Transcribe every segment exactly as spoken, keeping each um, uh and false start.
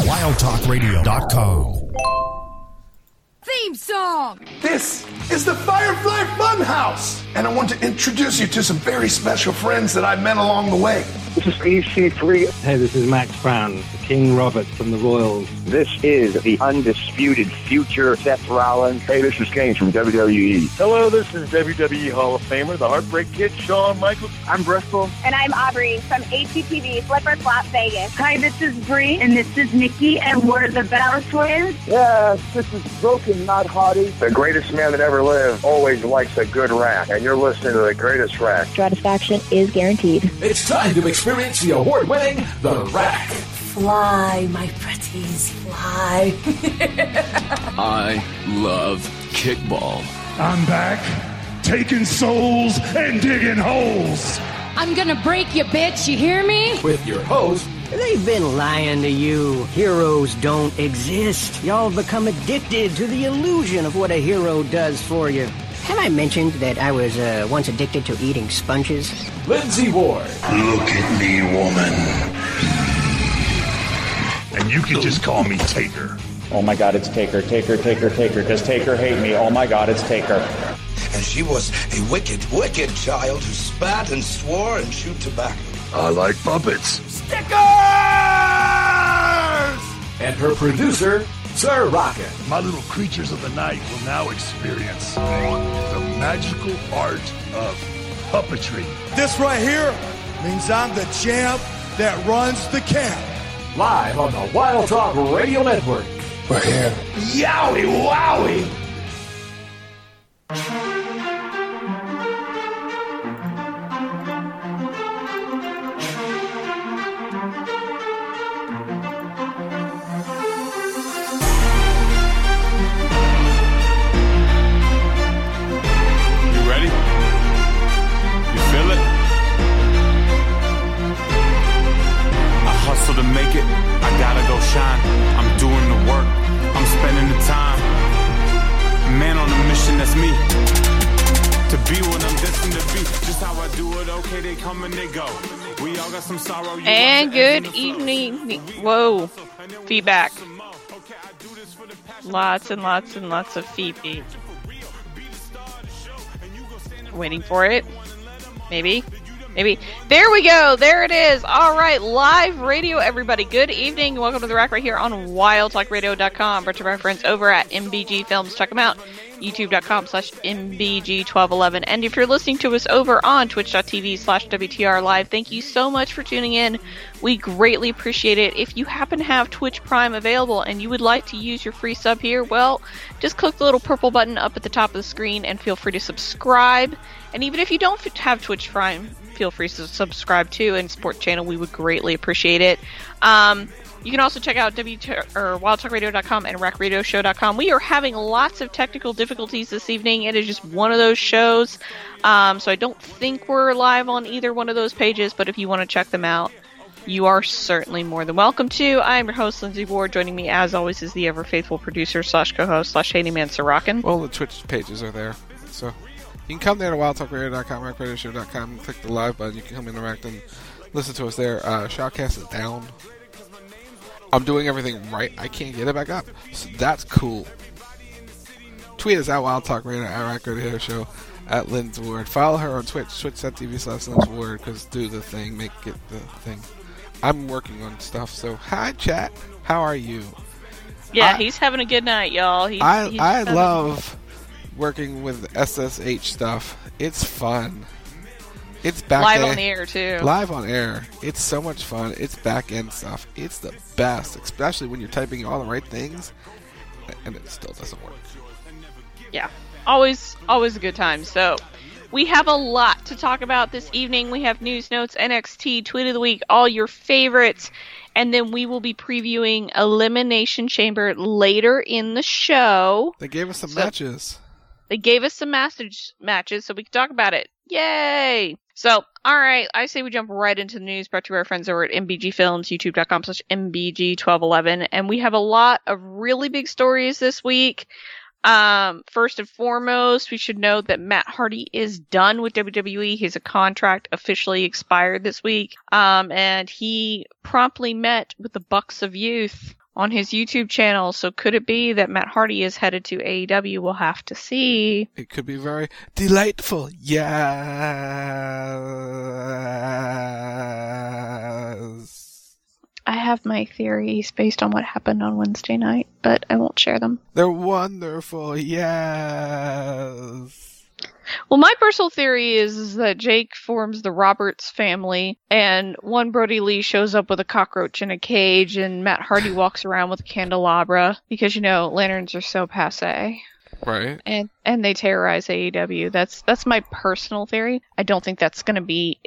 wild talk radio dot com. Theme song! This is the Firefly Funhouse! And I want to introduce you to some very special friends that I've met along the way. This is E C three. Hey, this is Max Brown, King Robert from the Royals. This is the undisputed future Seth Rollins. Hey, this is Kane from W W E. Hello, this is W W E Hall of Famer, the Heartbreak Kid, Shawn Michaels. I'm Bristol. And I'm Aubrey from H G T V Flipper Flop Vegas. Hi, this is Bree, and this is Nikki, and we're the Bella Twins. Yes, this is Broken Not Hottie. The greatest man that ever lived always likes a good rack, and you're listening to the greatest rack. Satisfaction is guaranteed. It's time to experience the award-winning The Rack. Fly, my pretties, fly. I love kickball. I'm back, taking souls and digging holes. I'm gonna break you, bitch, you hear me? With your host, they've been lying to you. Heroes don't exist. Y'all become addicted to the illusion of what a hero does for you. Have I mentioned that I was uh, once addicted to eating sponges? Lindsay Ward. Look at me, woman. And you can just call me Taker. Oh my God, it's Taker, Taker, Taker, Taker. Does Taker hate me? Oh my God, it's Taker. And she was a wicked, wicked child who spat and swore and chewed tobacco. I like puppets. Stickers! And her producer, Sir Rocket. My little creatures of the night will now experience the magical art of puppetry. This right here means I'm the champ that runs the camp. Live on the Wild Talk Radio Network. We're here. Yowie wowie! To make it, I gotta go shine. I'm doing the work, I'm spending the time. Man on a mission, that's me. To be what I'm destined to be. Just how I do it, okay, they come and they go. We all got some sorrow. And good evening. Whoa, feedback. Lots and lots and lots of feedback. Waiting for it. Maybe. Maybe. There we go. There it is. All right. Live radio, everybody. Good evening. Welcome to The Rack right here on wild talk radio dot com. Brought to my friends over at M B G Films. Check them out. YouTube.com slash MBG1211. And if you're listening to us over on Twitch.tv slash WTR Live, thank you so much for tuning in. We greatly appreciate it. If you happen to have Twitch Prime available and you would like to use your free sub here, well, just click the little purple button up at the top of the screen and feel free to subscribe. And even if you don't have Twitch Prime, feel free to subscribe to and support the channel. We would greatly appreciate it. Um, you can also check out W T or wild talk radio dot com and rack radio show dot com. We are having lots of technical difficulties this evening. It is just one of those shows. Um, so I don't think we're live on either one of those pages, but if you want to check them out, you are certainly more than welcome to. I'm your host, Lindsay Ward. Joining me, as always, is the ever-faithful producer slash co-host slash handyman, Sir Rockin'. Well, the Twitch pages are there, so you can come there to wild talk radio dot com, rack radio show dot com, and click the live button. You can come interact and listen to us there. Uh, Shoutcast is down. I'm doing everything right. I can't get it back up, so that's cool. Tweet us at Wild Talk Radio, at Rack Radio Show, at Lynn's Ward. Follow her on Twitch, twitch.tv slash Lynn's Ward, because do the thing, make it the thing. I'm working on stuff, so hi, chat. How are you? Yeah, I, he's having a good night, y'all. He's, I he's I love working with S S H stuff. It's fun. It's back live end, on the air too. Live on air. It's so much fun. It's back end stuff. It's the best, especially when you're typing all the right things and it still doesn't work. Yeah, always, always a good time. So we have a lot to talk about this evening. We have news, notes, N X T, tweet of the week, all your favorites, and then we will be previewing Elimination Chamber later in the show. They gave us some so matches. They gave us some matches, matches, so we can talk about it. Yay! So, alright, I say we jump right into the news, brought to our friends over at M B G Films, youtube.com slash MBG1211, and we have a lot of really big stories this week. Um, first and foremost, we should note that Matt Hardy is done with W W E. His contract officially expired this week, um, and he promptly met with the Bucks of Youth on his YouTube channel. So could it be that Matt Hardy is headed to A E W? We'll have to see. It could be very delightful. Yes. I have my theories based on what happened on Wednesday night, but I won't share them. They're wonderful. Yes. Well, my personal theory is, is that Jake forms the Roberts family, and one Brody Lee shows up with a cockroach in a cage, and Matt Hardy walks around with a candelabra, because, you know, lanterns are so passé. Right. And and they terrorize A E W. That's that's my personal theory. I don't think that's going to be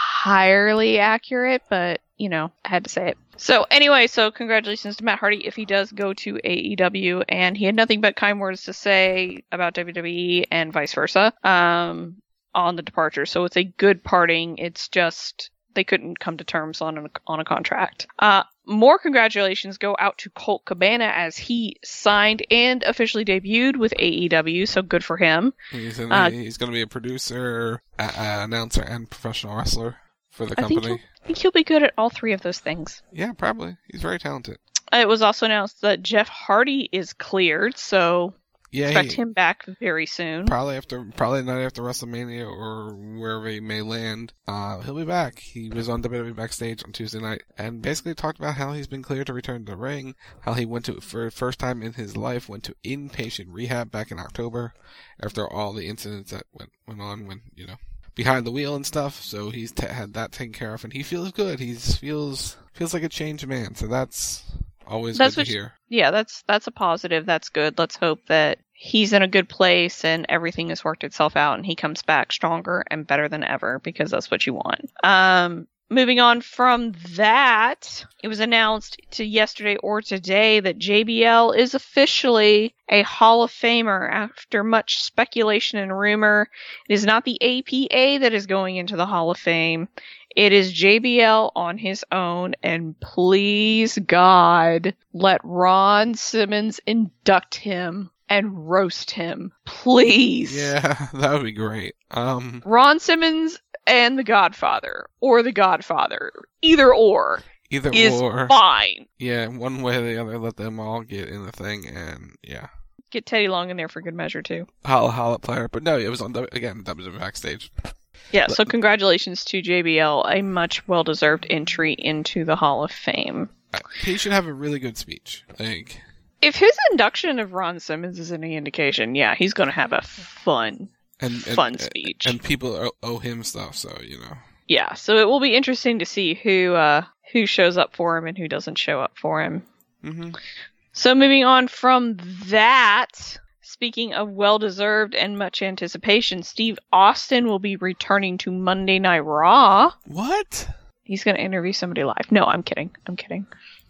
entirely accurate, but, you know, I had to say it. So anyway, so congratulations to Matt Hardy if he does go to A E W, and he had nothing but kind words to say about W W E and vice versa um, on the departure. So it's a good parting. It's just they couldn't come to terms on a, on a contract. Uh, more congratulations go out to Colt Cabana as he signed and officially debuted with A E W. So good for him. He's in, uh, he's going to be a producer, a, a announcer, and professional wrestler for the company. I think, he'll, I think he'll be good at all three of those things. Yeah, probably. He's very talented. It was also announced that Jeff Hardy is cleared, so yeah, expect he, him back very soon. Probably after, probably not after WrestleMania or wherever he may land. Uh, he'll be back. He was on W W E Backstage on Tuesday night and basically talked about how he's been cleared to return to the ring, how he went to, for the first time in his life, went to inpatient rehab back in October after all the incidents that went, went on when, you know, behind the wheel and stuff. So he's t- had that taken care of and he feels good. He feels, feels like a changed man. So that's always that's good to what, hear. Yeah, that's that's a positive. That's good. Let's hope that he's in a good place and everything has worked itself out and he comes back stronger and better than ever, because that's what you want. Um, moving on from that, it was announced to yesterday or today that J B L is officially a Hall of Famer after much speculation and rumor. It is not the A P A that is going into the Hall of Fame. It is J B L on his own, and please God, let Ron Simmons induct him and roast him. Please. Yeah, that would be great. Um, Ron Simmons and The Godfather, or The Godfather, either or, either is or. fine. Yeah, one way or the other, let them all get in the thing, and yeah. Get Teddy Long in there for good measure too. Holla holla player, but no, it was on again. That was a backstage. Yeah, so congratulations to J B L, a much well-deserved entry into the Hall of Fame. He should have a really good speech. Like, if his induction of Ron Simmons is any indication, yeah, he's going to have a fun, and, fun and, speech. And people owe him stuff, so, you know. Yeah, so it will be interesting to see who uh, who shows up for him and who doesn't show up for him. Mm-hmm. So moving on from that, speaking of well-deserved and much anticipation, Steve Austin will be returning to Monday Night Raw. What? He's going to interview somebody live. No, I'm kidding. I'm kidding.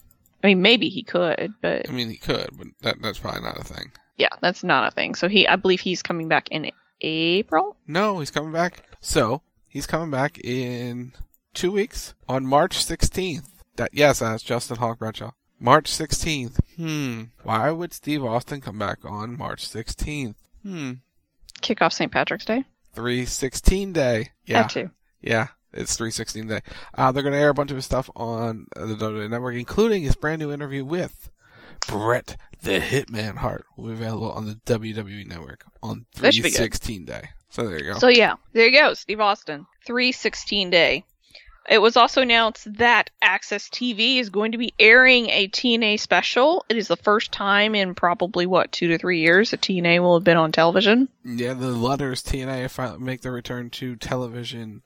I mean, maybe he could, but... I mean, he could, but that, that's probably not a thing. Yeah, that's not a thing. So he, I believe he's coming back in April? No, he's coming back. So, he's coming back in two weeks on March sixteenth. That Yes, that's Justin Hawk Bradshaw. March sixteenth. Hmm. Why would Steve Austin come back on March sixteenth? Hmm. Kick off Saint Patrick's Day? three sixteen Day. Yeah. That too. Yeah. It's three sixteen Day. Uh, they're going to air a bunch of his stuff on the W W E Network, including his brand new interview with Bret the Hitman Hart. Will be available on the W W E Network on three sixteen Day. So there you go. So yeah, there you go. Steve Austin. three sixteen Day. It was also announced that Access T V is going to be airing a T N A special. It is the first time in probably, what, two to three years that T N A will have been on television. Yeah, the letters T N A finally make their return to television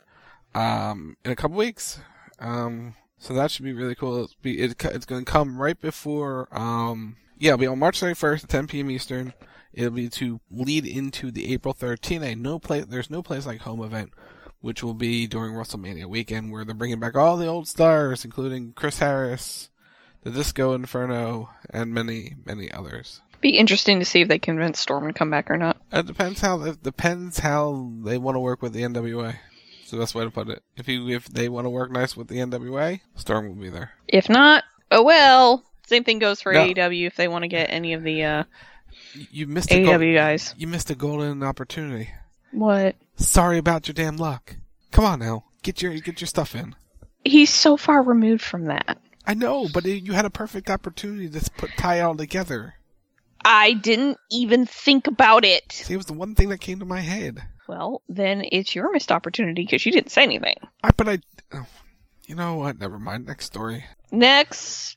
um, in a couple weeks. Um, so that should be really cool. It's, be, it, it's going to come right before, um, yeah, it'll be on March thirty-first at ten p.m. Eastern. It'll be to lead into the April third T N A. No place, there's no place like home event, which will be during WrestleMania weekend, where they're bringing back all the old stars, including Chris Harris, the Disco Inferno, and many, many others. Be interesting to see if they convince Storm to come back or not. It depends how it depends how they want to work with the N W A. It's the best way to put it. If you if they want to work nice with the N W A, Storm will be there. If not, oh well. Same thing goes for No. A E W if they want to get any of the uh, you missed A E a W go- guys. You missed a golden opportunity. What? Sorry about your damn luck. Come on now, get your get your stuff in. He's so far removed from that. I know, but it, you had a perfect opportunity to put tie it all together. I didn't even think about it. See, it was the one thing that came to my head. Well, then it's your missed opportunity because you didn't say anything. I, but I... Oh, you know what? Never mind. Next story. Next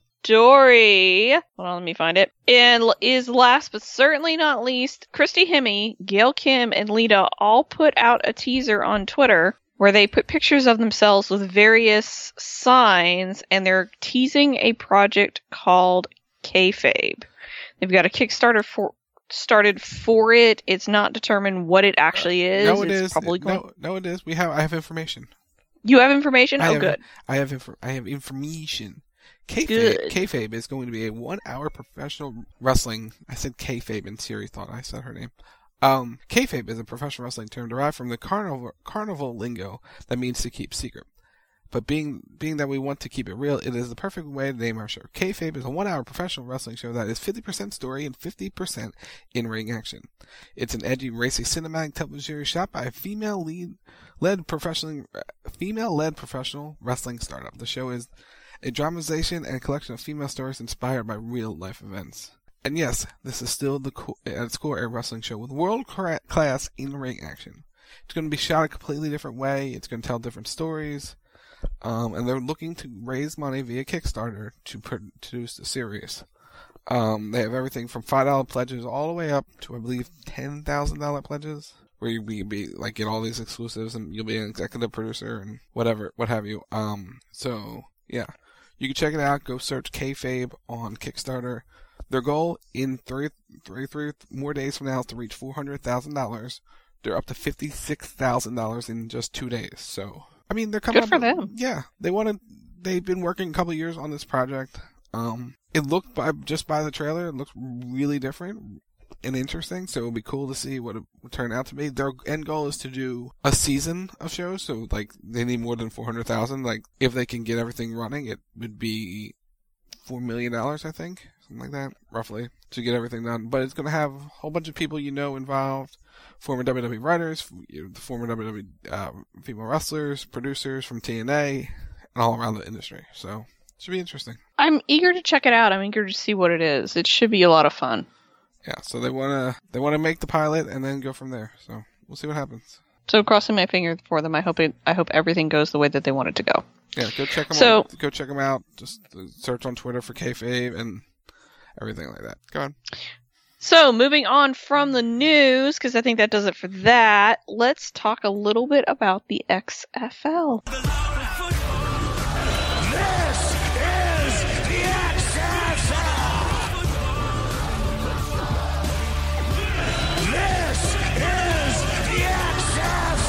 story. Hold on, let me find it. And is last but certainly not least, Christy Hemme, Gail Kim, and Lita all put out a teaser on Twitter where they put pictures of themselves with various signs, and they're teasing a project called Kayfabe. They've got a Kickstarter for started for it. It's not determined what it actually is. No, it it's is. Probably going... No, no, it is. We have. I have information. You have information? I oh, have, good. I have. Inf- I have information. Kayfabe, good. Kayfabe is going to be a one-hour professional wrestling. I said Kayfabe, and Siri thought I said her name. Um, Kayfabe is a professional wrestling term derived from the carnival carnival lingo that means to keep secret. But being being that we want to keep it real, it is the perfect way to name our show. Kayfabe is a one-hour professional wrestling show that is fifty percent story and fifty percent in-ring action. It's an edgy, racy, cinematic television series shot by a female lead led professional female-led professional wrestling startup. The show is a dramatization and a collection of female stories inspired by real-life events. And yes, this is still the co- at its core a wrestling show with world-class in-ring action. It's going to be shot a completely different way. It's going to tell different stories. Um, and they're looking to raise money via Kickstarter to produce the series. Um, they have everything from five dollar pledges all the way up to, I believe, ten thousand dollars pledges, where you'll be, be, like, get all these exclusives and you'll be an executive producer and whatever, what have you. Um, so, yeah. You can check it out. Go search Kayfabe on Kickstarter. Their goal in three, three, three more days from now is to reach four hundred thousand dollars. They're up to fifty-six thousand dollars in just two days, so... I mean, they're coming Good for up, them. Yeah, they want to. They've been working a couple of years on this project. Um, it looked by just by the trailer, it looked really different and interesting. So it would be cool to see what it would turn out to be. Their end goal is to do a season of shows. So like they need more than four hundred thousand. Like if they can get everything running, it would be four million dollars, I think, something like that, roughly, to get everything done. But it's going to have a whole bunch of people you know involved. Former W W E writers, the former W W E uh, female wrestlers, producers from T N A, and all around the industry. So, it should be interesting. I'm eager to check it out. I'm eager to see what it is. It should be a lot of fun. Yeah, so they want to they want to make the pilot and then go from there. So, we'll see what happens. So, crossing my finger for them. I hope it. I hope everything goes the way that they want it to go. Yeah, go check them so, out. Go check them out. Just search on Twitter for Kayfabe and everything like that. Go on. So, moving on from the news, because I think that does it for that, let's talk a little bit about the X F L. This is the X F L! This is the X F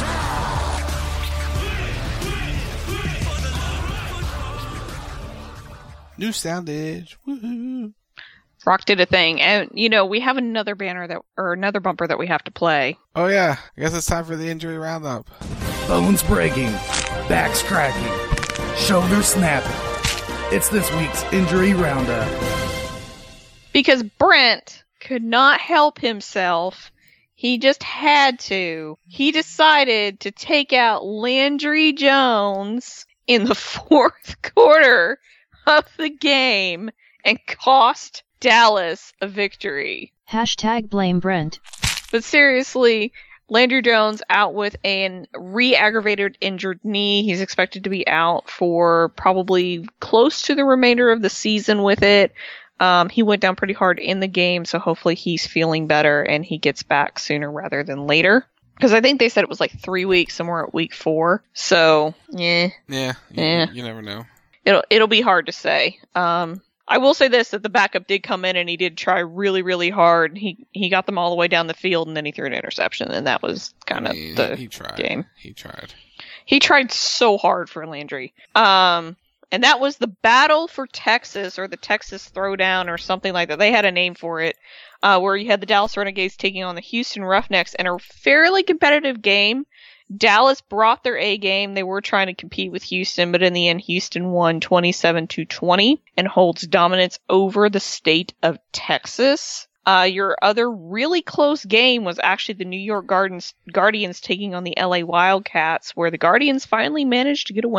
L! New soundage. Woohoo! Rock did a thing, and you know we have another banner that, or another bumper that we have to play. Oh yeah, I guess it's time for the injury roundup. Bones breaking, backs cracking, shoulders snapping. It's this week's injury roundup. Because Brent could not help himself, he just had to. He decided to take out Landry Jones in the fourth quarter of the game and cost Dallas a victory. Hashtag blame Brent. But seriously, Landry Jones out with an re-aggravated injured knee. He's expected to be out for probably close to the remainder of the season with it. Um, he went down pretty hard in the game, so hopefully he's feeling better and he gets back sooner rather than later. Because I think they said it was like three weeks and we're at week four. So, yeah. Yeah, you, yeah. you never know. It'll, it'll be hard to say. Um, I will say this, that the backup did come in and he did try really, really hard. He he got them all the way down the field and then he threw an interception, and that was kind of I mean, the he tried. game. He tried. He tried so hard for Landry. Um, and that was the Battle for Texas, or the Texas Throwdown, or something like that. They had a name for it, uh, where you had the Dallas Renegades taking on the Houston Roughnecks in a fairly competitive game. Dallas brought their A game. They were trying to compete with Houston, but in the end, Houston won twenty-seven to twenty and holds dominance over the state of Texas. Uh, your other really close game was actually the New York Gardens, Guardians taking on the L A Wildcats, where the Guardians finally managed to get a win.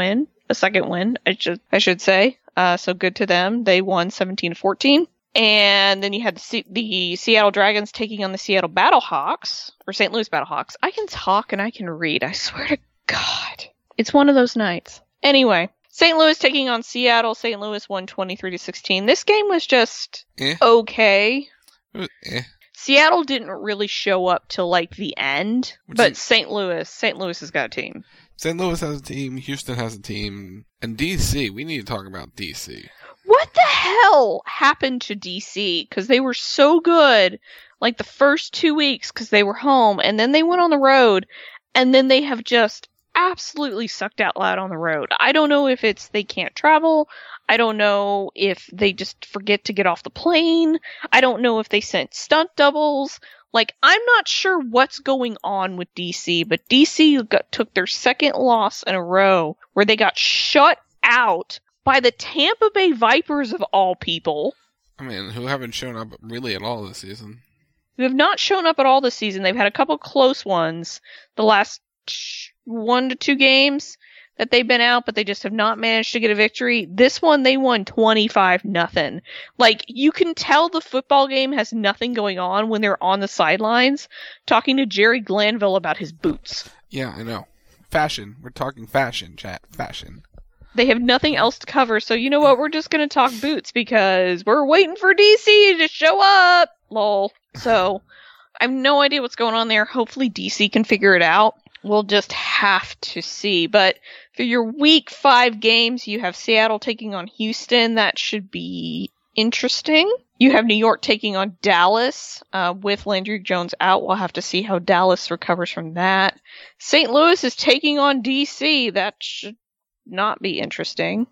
a second win, I should I should say. Uh, so good to them. They won seventeen to fourteen. And then you had the, C- the Seattle Dragons taking on the Seattle Battlehawks, or Saint Louis Battlehawks. I can talk and I can read. I swear to God. It's one of those nights. Anyway, Saint Louis taking on Seattle. Saint Louis won twenty-three to sixteen. This game was just eh. okay. Eh. Seattle didn't really show up till like the end, Which but is- Saint Louis, Saint Louis has got a team. Saint Louis has a team, Houston has a team, and D C, we need to talk about D C. What the hell happened to D C? Because they were so good, like the first two weeks, because they were home, and then they went on the road, and then they have just absolutely sucked out loud on the road. I don't know if it's they can't travel. I don't know if they just forget to get off the plane. I don't know if they sent stunt doubles. Like, I'm not sure what's going on with D C, but D C got, took their second loss in a row where they got shut out by the Tampa Bay Vipers of all people. I mean, who haven't shown up really at all this season. Who have not shown up at all this season. They've had a couple close ones the last one to two games that they've been out, but they just have not managed to get a victory. This one, they won twenty-five nothing. Like, you can tell the football game has nothing going on when they're on the sidelines talking to Jerry Glanville about his boots. Yeah, I know. Fashion. We're talking fashion, chat. Fashion. They have nothing else to cover, so you know what? We're just going to talk boots because we're waiting for D C to show up. Lol. So, I have no idea what's going on there. Hopefully D C can figure it out. We'll just have to see. But for your week five games, you have Seattle taking on Houston. That should be interesting. You have New York taking on Dallas uh, with Landry Jones out. We'll have to see how Dallas recovers from that. Saint Louis is taking on D C. That should not be interesting.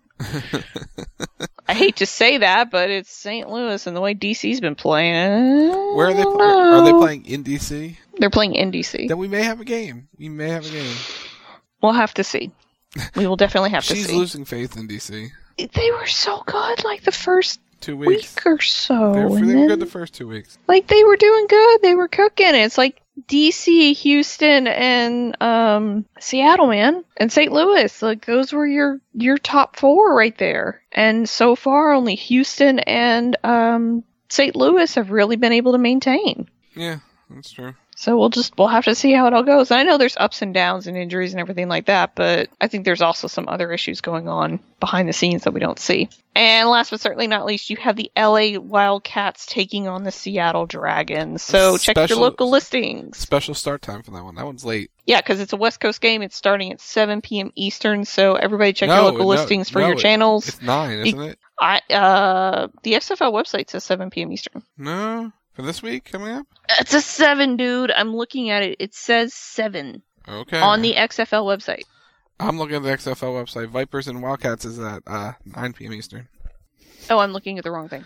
I hate to say that, but it's Saint Louis and the way D C's been playing. Where are they? Are they playing in D C? They're playing in D C. Then we may have a game. We may have a game. We'll have to see. We will definitely have to see. She's losing faith in D C. They were so good, like the first two weeks week or so. They were, and they were then, good the first two weeks. Like they were doing good. They were cooking. It's like D C, Houston, and um, Seattle, man, and Saint Louis. Like those were your your top four right there. And so far, only Houston and um, Saint Louis have really been able to maintain. Yeah, that's true. So we'll just we'll have to see how it all goes. I know there's ups and downs and injuries and everything like that, but I think there's also some other issues going on behind the scenes that we don't see. And last but certainly not least, you have the L A Wildcats taking on the Seattle Dragons. So check Special, your local listings. Special start time for that one. That one's late. Yeah, because it's a West Coast game. It's starting at seven p.m. Eastern. So everybody check no, your local no, listings for no, your channels. It's nine, isn't it? I uh the X F L website says seven p.m. Eastern. No. For this week coming up? It's a seven, dude. I'm looking at it. It says seven. Okay. On the X F L website. I'm looking at the X F L website. Vipers and Wildcats is at uh, nine p.m. Eastern. Oh, I'm looking at the wrong thing.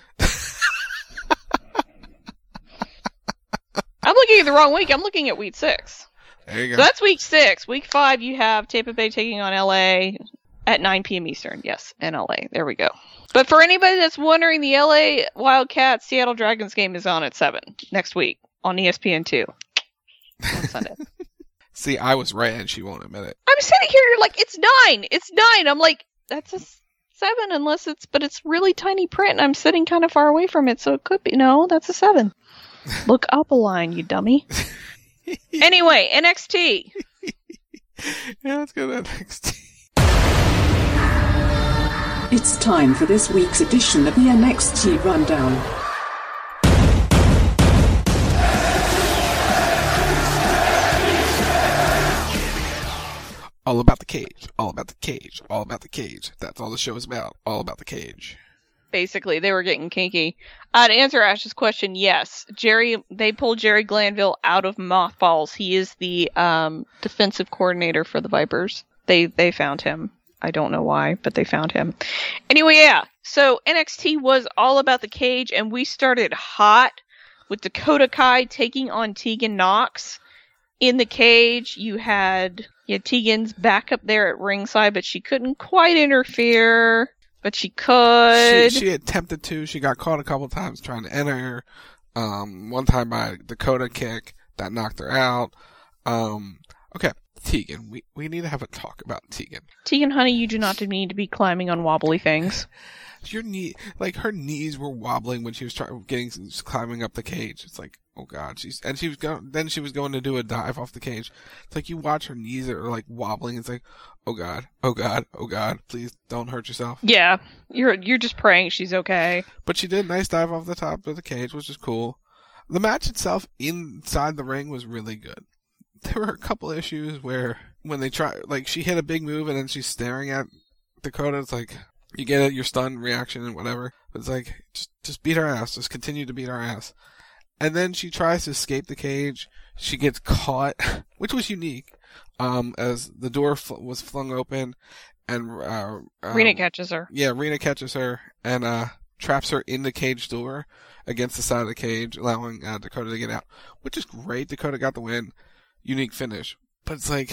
I'm looking at the wrong week. I'm looking at week six. There you go. So that's week six. Week five, you have Tampa Bay taking on L A at nine p.m. Eastern. Yes, in L A. There we go. But for anybody that's wondering, the L A Wildcats Seattle Dragons game is on at seven next week on E S P N two on Sunday. See, I was right and she won't admit it. I'm sitting here, you're like, it's nine. It's nine. I'm like, that's a seven unless it's, but it's really tiny print and I'm sitting kind of far away from it, so it could be. No, that's a seven. Look up a line, you dummy. Anyway, N X T. Yeah, let's go to N X T. It's time for this week's edition of the N X T Rundown. All about the cage, all about the cage, all about the cage. That's all the show is about, all about the cage. Basically, they were getting kinky. Uh, to answer Ash's question, yes. Jerry, they pulled Jerry Glanville out of Mothballs. He is the um, defensive coordinator for the Vipers. They they found him. I don't know why, but they found him. Anyway, yeah. So N X T was all about the cage, and we started hot with Dakota Kai taking on Tegan Nox. In the cage, you had, you had Tegan's back up there at ringside, but she couldn't quite interfere, but she could. She, she attempted to. She got caught a couple times trying to enter. Um, one time by Dakota kick that knocked her out. Um, okay. Tegan. We we need to have a talk about Tegan. Tegan, honey, you do not need to be climbing on wobbly things. Your knee, like her knees were wobbling when she was trying getting climbing up the cage. It's like, oh god, she's and she was going. Then she was going to do a dive off the cage. It's like you watch her knees are like wobbling. It's like, oh god, oh god, oh god, please don't hurt yourself. Yeah, you're you're just praying she's okay. But she did a nice dive off the top of the cage, which is cool. The match itself inside the ring was really good. There were a couple issues where when they try, like she hit a big move and then she's staring at Dakota. It's like. You get it, your stun reaction and whatever. But it's like, just just beat our ass. Just continue to beat our ass. And then she tries to escape the cage. She gets caught, which was unique, um, as the door fl- was flung open. And uh, um, Rena catches her. Yeah, Rena catches her and uh, traps her in the cage door against the side of the cage, allowing uh, Dakota to get out. Which is great. Dakota got the win. Unique finish. But it's like,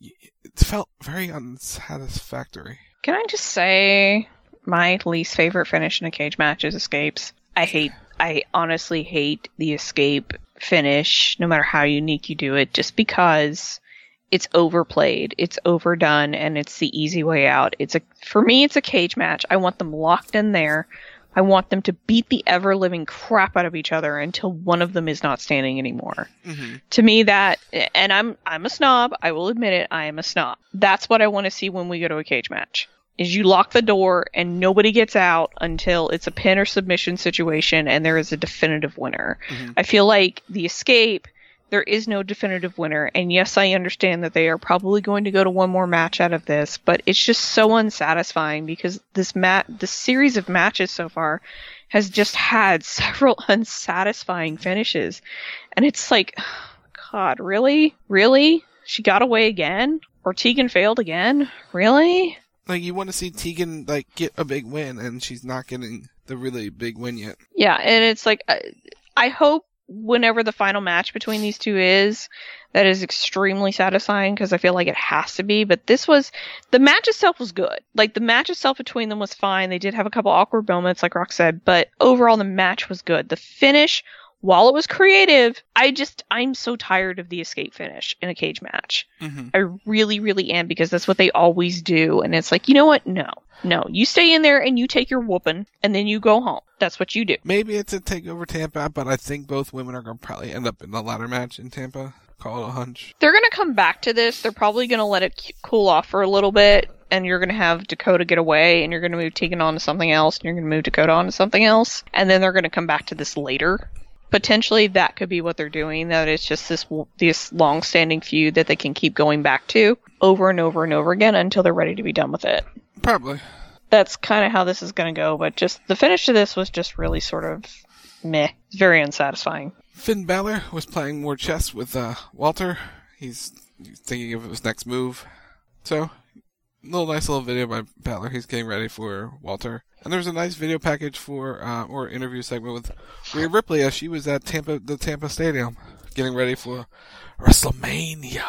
it felt very unsatisfactory. Can I just say my least favorite finish in a cage match is escapes. I hate, I honestly hate the escape finish, no matter how unique you do it, just because it's overplayed, it's overdone, and it's the easy way out. It's a, for me, it's a cage match. I want them locked in there. I want them to beat the ever-living crap out of each other until one of them is not standing anymore. Mm-hmm. To me, that, and I'm I'm a snob, I will admit it, I am a snob. That's what I want to see when we go to a cage match, is you lock the door and nobody gets out until it's a pin or submission situation and there is a definitive winner. Mm-hmm. I feel like the escape, there is no definitive winner, and yes, I understand that they are probably going to go to one more match out of this, but it's just so unsatisfying because this mat, the series of matches so far has just had several unsatisfying finishes, and it's like, God, really? Really? She got away again? Or Tegan failed again? Really? Like, you want to see Tegan, like, get a big win, and she's not getting the really big win yet. Yeah, and it's like, I, I hope whenever the final match between these two is, that is extremely satisfying because I feel like it has to be. But this was, the match itself was good. Like, the match itself between them was fine. They did have a couple awkward moments, like Rock said, but overall the match was good. The finish, while it was creative, I just, I'm so tired of the escape finish in a cage match. Mm-hmm. I really, really am, because that's what they always do. And it's like, you know what? No. No, you stay in there and you take your whooping, and then you go home. That's what you do. Maybe it's a takeover Tampa, but I think both women are going to probably end up in the ladder match in Tampa. Call it a hunch. They're going to come back to this. They're probably going to let it cool off for a little bit, and you're going to have Dakota get away, and you're going to move Tegan on to something else, and you're going to move Dakota on to something else, and then they're going to come back to this later. Potentially, that could be what they're doing, that it's just this this long-standing feud that they can keep going back to over and over and over again until they're ready to be done with it. Probably. That's kind of how this is going to go, but just the finish to this was just really sort of meh. Very unsatisfying. Finn Balor was playing more chess with uh, Walter. He's thinking of his next move. So, little nice little video by Balor. He's getting ready for Walter. And there's a nice video package for, uh, or interview segment with Rhea Ripley as she was at Tampa, the Tampa Stadium, getting ready for WrestleMania.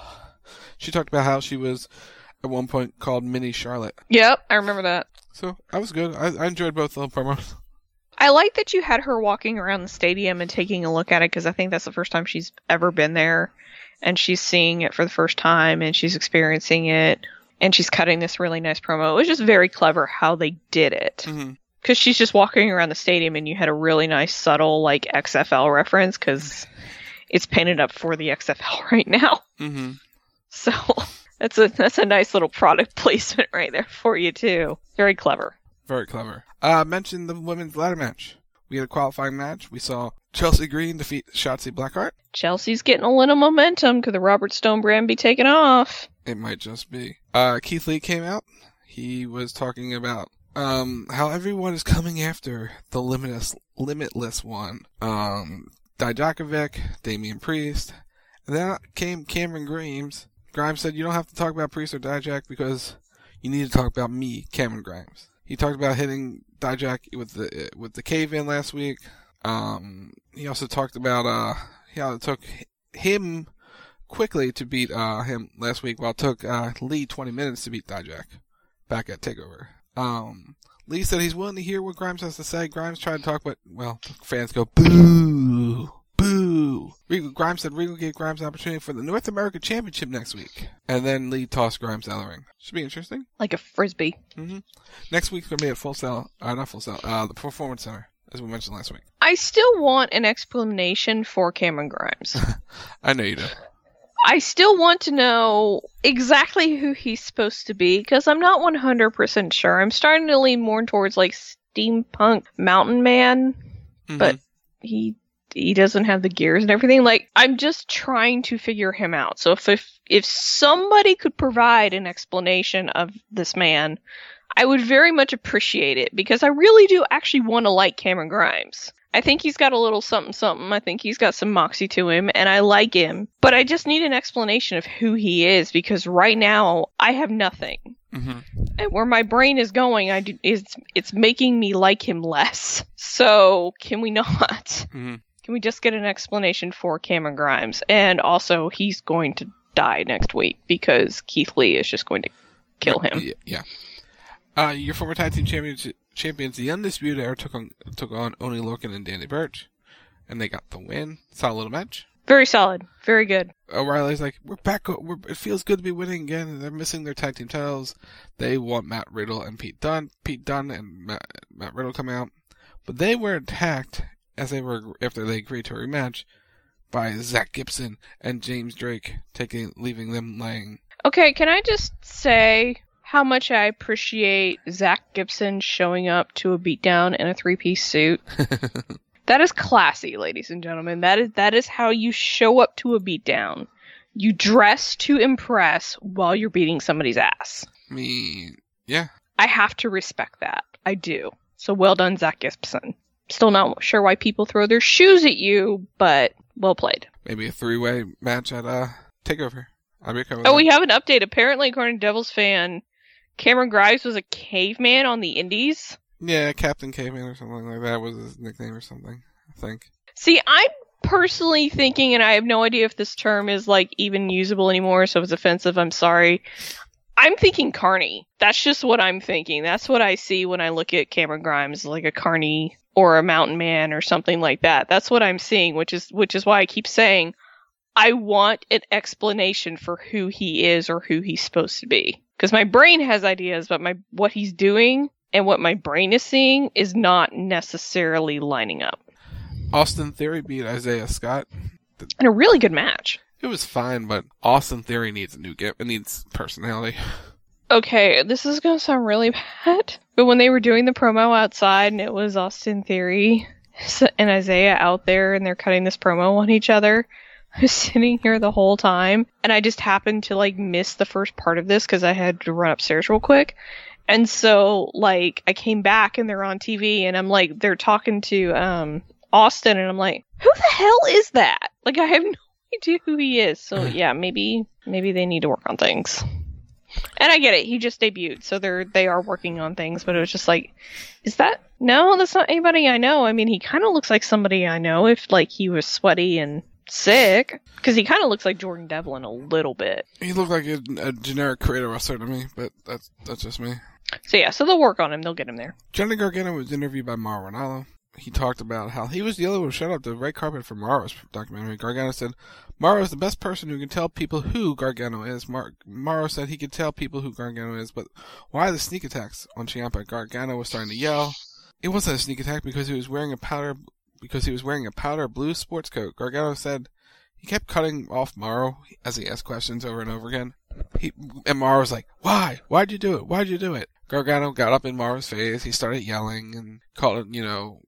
She talked about how she was at one point called Mini Charlotte. Yep, I remember that. So, that was good. I, I enjoyed both little promos. I like that you had her walking around the stadium and taking a look at it, because I think that's the first time she's ever been there, and she's seeing it for the first time, and she's experiencing it, and she's cutting this really nice promo. It was just very clever how they did it. Because mm-hmm. she's just walking around the stadium, and you had a really nice, subtle, like, X F L reference, because it's painted up for the X F L right now. Mm-hmm. So... That's a that's a nice little product placement right there for you, too. Very clever. Very clever. Uh, mentioned the women's ladder match. We had a qualifying match. We saw Chelsea Green defeat Shotzi Blackheart. Chelsea's getting a little momentum. Could the Robert Stone brand be taken off? It might just be. Uh, Keith Lee came out. He was talking about um, how everyone is coming after the limitless, limitless one. Um, Dijakovic, Damian Priest. And then came Cameron Grimes. Grimes said, you don't have to talk about Priest or Dijak because you need to talk about me, Cameron Grimes. He talked about hitting Dijak with the with the cave-in last week. Um, he also talked about uh, how it took him quickly to beat uh, him last week, while it took uh, Lee twenty minutes to beat Dijak back at TakeOver. Um, Lee said he's willing to hear what Grimes has to say. Grimes tried to talk, but, well, fans go, boo, boo. Boo! Regal Grimes said Regal gave Grimes an opportunity for the North America Championship next week. And then Lee tossed Grimes out of the ring. Should be interesting. Like a frisbee. Mm-hmm. Next week's going to be at Full Sail, uh, not Full Sail, uh, the Performance Center, as we mentioned last week. I still want an explanation for Cameron Grimes. I know you do. I still want to know exactly who he's supposed to be, because I'm not one hundred percent sure. I'm starting to lean more towards, like, steampunk mountain man, mm-hmm. but he he doesn't have the gears and everything. Like, I'm just trying to figure him out. So if if, if somebody could provide an explanation of this man, I would very much appreciate it, because I really do actually want to like Cameron Grimes. I think he's got a little something something. I think he's got some moxie to him, and I like him. But I just need an explanation of who he is, because right now I have nothing. Mm-hmm. And where my brain is going, I do, is it's making me like him less. So can we not? Mm-hmm. Can we just get an explanation for Cameron Grimes? And also, he's going to die next week because Keith Lee is just going to kill him. Yeah. yeah. Uh, your former tag team champions, champions, the Undisputed Era, took on took on Oney Lorcan and Danny Burch, and they got the win. Solid little match. Very solid. Very good. O'Reilly's like, we're back. We're, it feels good to be winning again. They're missing their tag team titles. They want Matt Riddle and Pete Dunne. Pete Dunne and Matt, Matt Riddle come out, but they were attacked as they were after they agreed to a rematch by Zach Gibson and James Drake, taking leaving them laying. Okay, can I just say how much I appreciate Zach Gibson showing up to a beatdown in a three-piece suit? That is classy, ladies and gentlemen. That is that is how you show up to a beatdown. You dress to impress while you're beating somebody's ass. I mean, yeah. I have to respect that. I do. So well done, Zach Gibson. Still not sure why people throw their shoes at you, but well played. Maybe a three-way match at uh, TakeOver. I'll be okay with oh, that. We have an update. Apparently, according to Devil's Fan, Cameron Grimes was a caveman on the Indies. Yeah, Captain Caveman or something like that was his nickname or something, I think. See, I'm personally thinking, and I have no idea if this term is, like, even usable anymore, so if it's offensive, I'm sorry. I'm thinking carny. That's just what I'm thinking. That's what I see when I look at Cameron Grimes, like a carny or a mountain man or something like that. That's what I'm seeing, which is which is why I keep saying I want an explanation for who he is or who he's supposed to be. Because my brain has ideas, but my what he's doing and what my brain is seeing is not necessarily lining up. Austin Theory beat Isaiah Scott. In a really good match. It was fine, but Austin Theory needs a new get. It needs personality. Okay, this is going to sound really bad, but when they were doing the promo outside and it was Austin Theory and Isaiah out there and they're cutting this promo on each other, I was sitting here the whole time and I just happened to like miss the first part of this because I had to run upstairs real quick. And so like I came back and they're on T V and I'm like, they're talking to um Austin and I'm like, who the hell is that? Like I have no idea who he is. So yeah, maybe maybe they need to work on things. And I get it, he just debuted, so they're they are working on things, but it was just like, is that no, that's not anybody I know. I mean, he kind of looks like somebody I know if like he was sweaty and sick, because he kind of looks like Jordan Devlin a little bit. He looked like a, a generic creator wrestler to me, but that's that's just me. So yeah, so they'll work on him, they'll get him there. Johnny Gargano was interviewed by Mauro Ranallo. He talked about how he was the only one who showed up the red carpet for Mauro's documentary. Gargano said, Mauro is the best person who can tell people who Gargano is. Mar- Mauro said he could tell people who Gargano is, but why the sneak attacks on Ciampa? Gargano was starting to yell. It wasn't a sneak attack because he was wearing a powder because he was wearing a powder blue sports coat. Gargano said he kept cutting off Mauro as he asked questions over and over again. He and Mauro was like, "Why? Why'd you do it? Why'd you do it?" Gargano got up in Mauro's face. He started yelling and called it, you know.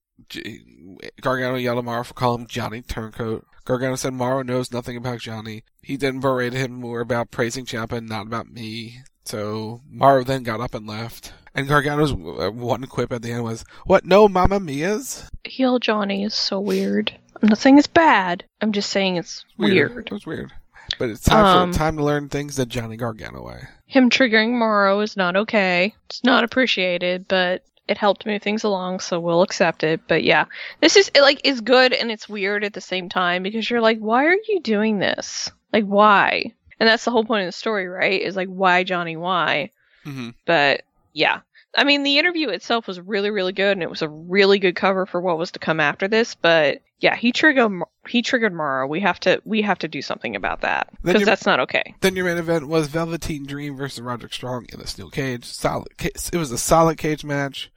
Gargano yelled at Mauro for calling him Johnny Turncoat. Gargano said Mauro knows nothing about Johnny. He then berated him more about praising Ciampa and not about me. So Mauro then got up and left. And Gargano's one quip at the end was, "What? No Mamma Mia's?" Heel Johnny is so weird. I'm not saying it's bad. I'm just saying it's weird. weird. It was weird. But it's time um, for time to learn things the Johnny Gargano way. Him triggering Mauro is not okay. It's not appreciated, but it helped move things along, so we'll accept it. But yeah, this is, it, like, is good and it's weird at the same time because you're like, why are you doing this? Like, why? And that's the whole point of the story, right? Is like, why, Johnny, why? Mm-hmm. But yeah, I mean, the interview itself was really, really good, and it was a really good cover for what was to come after this. But yeah, he triggered he triggered Mara. We have to we have to do something about that because that's not okay. Then your main event was Velveteen Dream versus Roderick Strong in a steel cage. Solid. It was a solid cage match.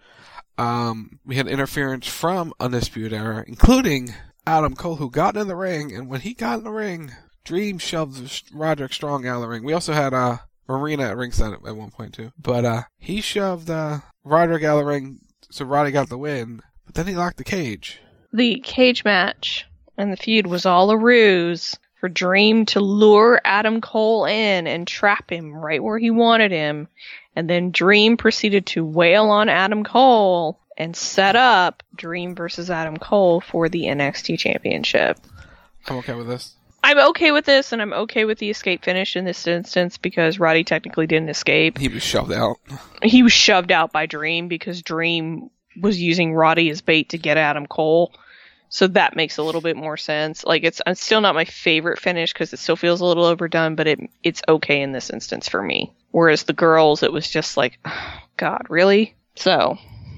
Um, we had interference from Undisputed Era, including Adam Cole, who got in the ring, and when he got in the ring, Dream shoved Roderick Strong out of the ring. We also had uh, Marina at ringside at one point too, but uh, he shoved uh, Roderick out of the ring, so Roddy got the win. But then he locked the cage. The cage match and the feud was all a ruse for Dream to lure Adam Cole in and trap him right where he wanted him. And then Dream proceeded to wail on Adam Cole and set up Dream versus Adam Cole for the N X T Championship. I'm okay with this. I'm okay with this, and I'm okay with the escape finish in this instance because Roddy technically didn't escape. He was shoved out. He was shoved out by Dream because Dream was using Roddy as bait to get Adam Cole. So that makes a little bit more sense. Like, it's, it's still not my favorite finish because it still feels a little overdone, but it it's okay in this instance for me. Whereas the girls, it was just like, oh, God, really? So,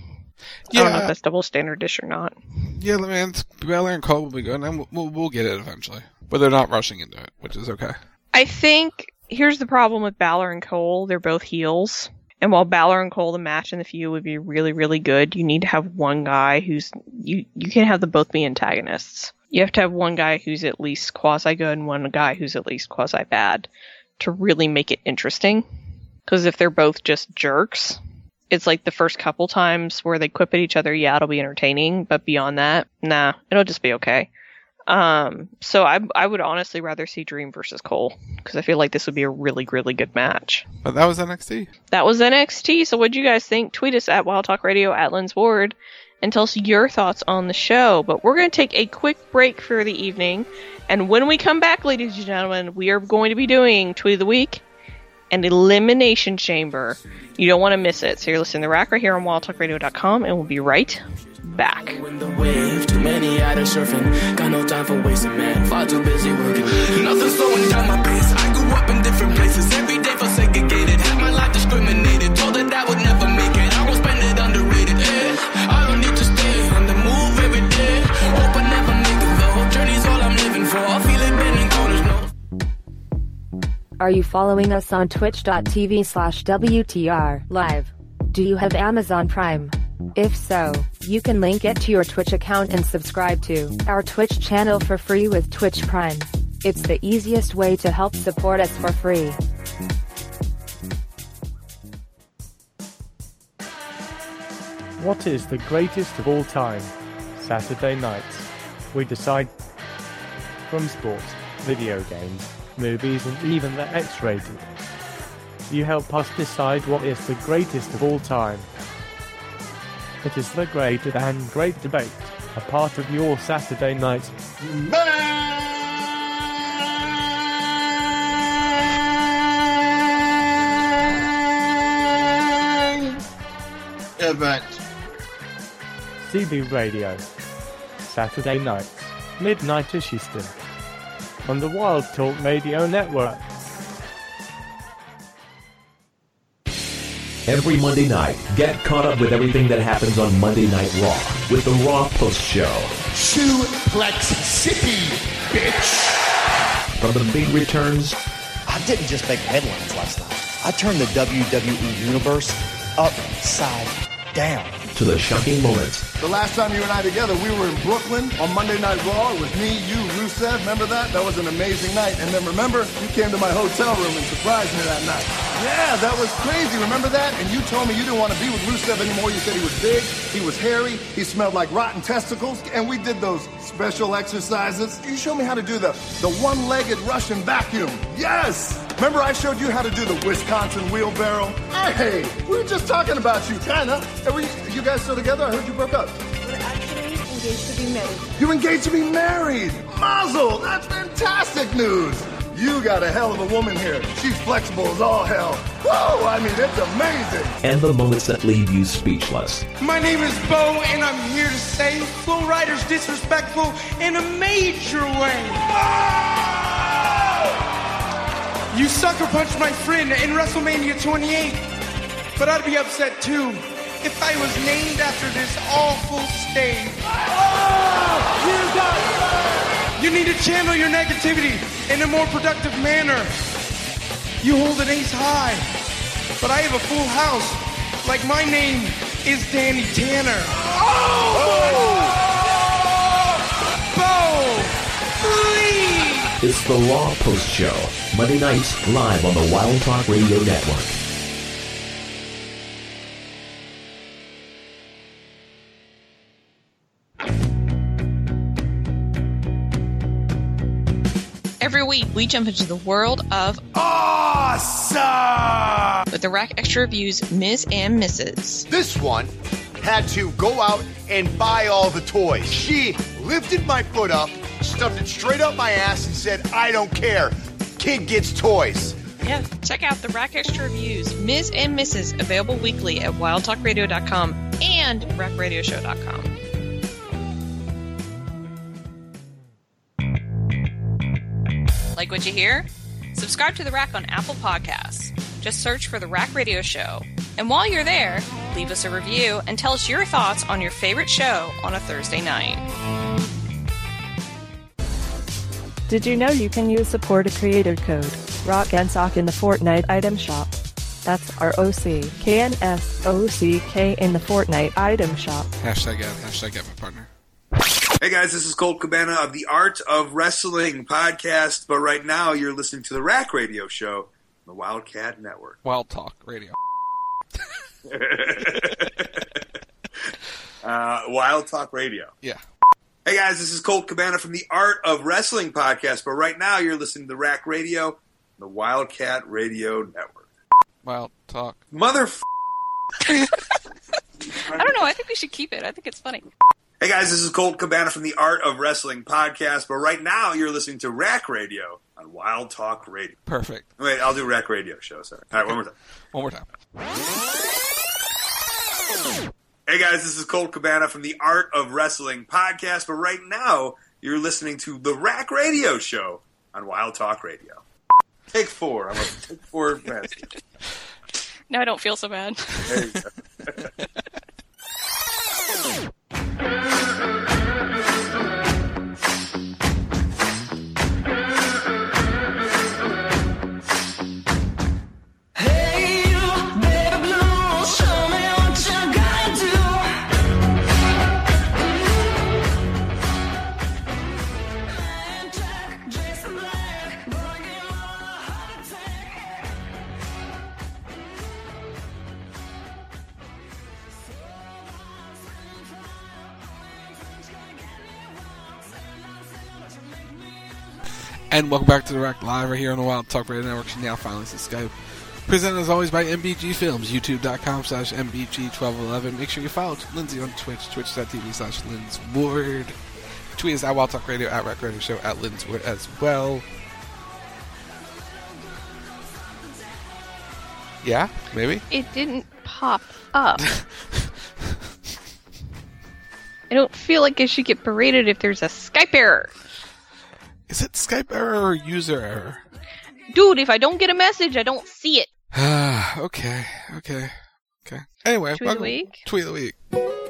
yeah. I don't know if that's double standard dish or not. Yeah, man, Belair and Cole will be good, and we'll, we'll get it eventually. But they're not rushing into it, which is okay. I think, here's the problem with Balor and Cole. They're both heels. And while Balor and Cole, the match and the feud would be really, really good, you need to have one guy who's, you, you can't have them both be antagonists. You have to have one guy who's at least quasi-good and one guy who's at least quasi-bad to really make it interesting. Because if they're both just jerks, it's like the first couple times where they quip at each other, yeah, it'll be entertaining. But beyond that, nah, it'll just be okay. Um, so I I would honestly rather see Dream versus Cole because I feel like this would be a really, really good match. But that was N X T. That was N X T. So what'd you guys think? Tweet us at Wild Talk Radio at Lynn's Ward and tell us your thoughts on the show. But we're going to take a quick break for the evening. And when we come back, ladies and gentlemen, we are going to be doing Tweet of the Week and Elimination Chamber. You don't want to miss it. So you're listening to The Rack right here on wild talk radio dot com, and we'll be right back. Too many out of surfing, got no time for wasting, man. Far too busy working. Nothing slowing down my pace. I grew up in different places. Every day for segregated. Had my life discriminated. Told that I would never make it. I won't spend it underrated. Eh, I don't need to stay on the move every day. Hope I never make it though. Journey's all I'm living for. I feel it bending corners. No. Are you following us on twitch.tv slash WTR live? Do you have Amazon Prime? If so, you can link it to your Twitch account and subscribe to our Twitch channel for free with Twitch Prime. It's the easiest way to help support us for free. What is the greatest of all time? Saturday nights. We decide from sports, video games, movies, and even the X-rated. You help us decide what is the greatest of all time. It is the great and great debate, a part of your Saturday night event. C B Radio. Saturday nights, midnight-ish Eastern. On the Wild Talk Radio Network. Every Monday night, get caught up with everything that happens on Monday Night Raw with the Raw Post Show. Suplex City, bitch! From the big returns... I didn't just make headlines last night. I turned the W W E Universe upside down. To the shocking moments. The last time you and I together, we were in Brooklyn on Monday Night Raw. It was me, you, Rusev. Remember that? That was an amazing night. And then remember, you came to my hotel room and surprised me that night. Yeah, that was crazy. Remember that? And you told me you didn't want to be with Rusev anymore. You said he was big, he was hairy, he smelled like rotten testicles. And we did those special exercises. You showed me how to do the, the one-legged Russian vacuum. Yes! Remember I showed you how to do the Wisconsin wheelbarrow? Hey, we were just talking about you, kinda. Are we, you guys still together? I heard you broke up. We're actually engaged to be married. You're engaged to be married? Mazel! That's fantastic news! You got a hell of a woman here. She's flexible as all hell. Whoa, I mean, it's amazing. And the moments that leave you speechless. My name is Bo, and I'm here to say Flow Rider's disrespectful in a major way. You sucker punched my friend in WrestleMania twenty-eight, but I'd be upset too if I was named after this awful state. Oh, you got it! You need to channel your negativity in a more productive manner. You hold an ace high, but I have a full house. Like my name is Danny Tanner. Oh! Bo! Please! It's the Raw Post Show, Monday nights live on the Wild Talk Radio Network. Every week, we jump into the world of awesome with the Rack Extra Reviews, Miz and Missus This one had to go out and buy all the toys. She lifted my foot up, stuffed it straight up my ass, and said, I don't care. Kid gets toys. Yeah, check out the Rack Extra Reviews, Miz and Missus available weekly at wild talk radio dot com and rack radio show dot com. Like what you hear? Subscribe to The Rack on Apple Podcasts. Just search for The Rack Radio Show. And while you're there, leave us a review and tell us your thoughts on your favorite show on a Thursday night. Did you know you can use support a creator code, Rock and Sock, in the Fortnite item shop? That's R O C K N S O C K in the Fortnite item shop. Hashtag get, hashtag get my partner. Hey guys, this is Colt Cabana of the Art of Wrestling podcast, but right now you're listening to the Rack Radio Show on the Wildcat Network. Wild Talk Radio. uh, Wild Talk Radio. Yeah. Hey guys, this is Colt Cabana from the Art of Wrestling podcast, but right now you're listening to the Rack Radio on the Wildcat Radio Network. Wild Talk. Motherf***. I don't know, I think we should keep it. I think it's funny. Hey guys, this is Colt Cabana from the Art of Wrestling podcast, but right now you're listening to Rack Radio on Wild Talk Radio. Perfect. Wait, I'll do Rack Radio Show, sorry. All right, one more time. One more time. Hey guys, this is Colt Cabana from the Art of Wrestling podcast, but right now you're listening to the Rack Radio Show on Wild Talk Radio. Take four. I'm a take four master. Now I don't feel so bad. There you go. And welcome back to The Rack Live right here on the Wild Talk Radio Network. She now finally sees Skype. Presented as always by M B G Films, youtube.com slash MBG1211. Make sure you follow Lindsay on Twitch, twitch.tv slash Linsward. Tweet us at Wild Talk Radio, at Rack Radio Show, at Linsward as well. Yeah, maybe? It didn't pop up. I don't feel like I should get berated if there's a Skype error. Is it Skype error or user error? Dude, if I don't get a message, I don't see it. okay, okay, okay. Anyway, Tweet of the week? Tweet of the week.